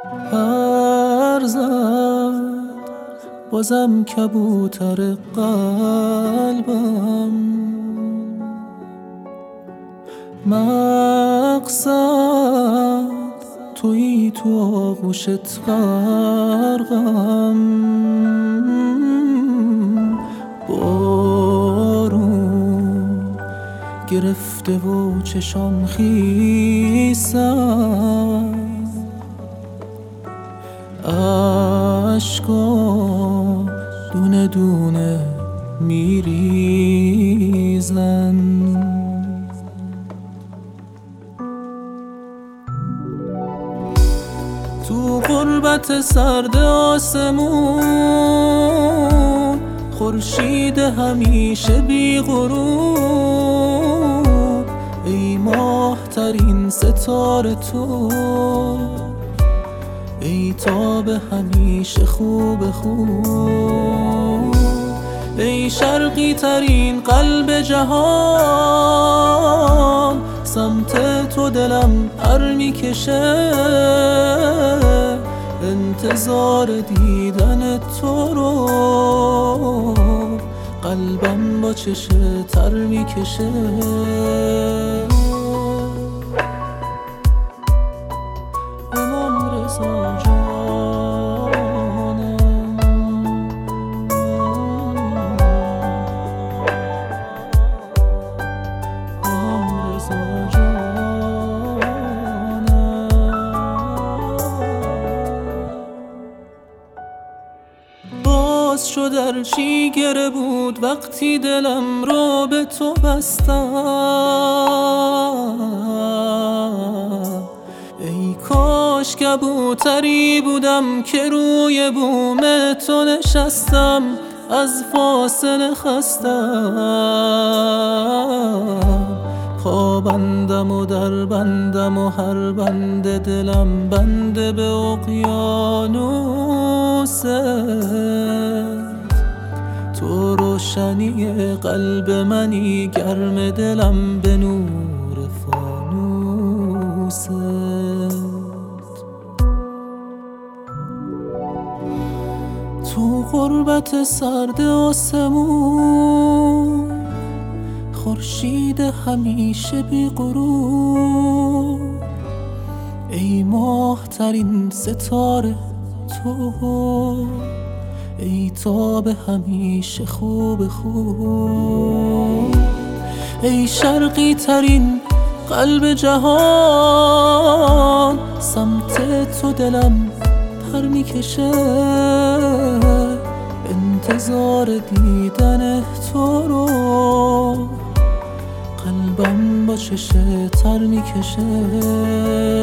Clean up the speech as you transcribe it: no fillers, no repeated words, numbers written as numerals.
پر زد بازم کبوتر قلبم، مقصد تویی تو آغوشت غرقم، بارون گرفته و چشام خیسم، عشقا دونه دونه میریزن. تو غربت سرد آسمون، خورشید همیشه بی غروب، ای ماه ترین ستاره تو، ای تاب همیشه خوب خوب، ای شرقی ترین قلب جهان، سمت تو دلم پر میکشه، انتظار دیدن تو رو قلبم با چشه تر میکشه. امام رضا جانم، امام رضا جانم. باز شد ارچی گره بود وقتی دلم رو به تو بستم، ای کاش کبوتری بودم که روی بوم تو نشستم، از فاصله خستم، پابندم و در بندم و هر بند دلم بنده به اقیانوست، تو روشنی قلب منی، گرم دلم به نور فانوست. تو غربت سرد آسمون، خورشید همیشه بی غروب، ای ماه ترین ستاره تو، ای تاب همیشه خوب خوب، ای شرقی ترین قلب جهان، سمت تو دلم پر میکشه، انتظار دیدن تو رو قلبم با چشه تر میکشه.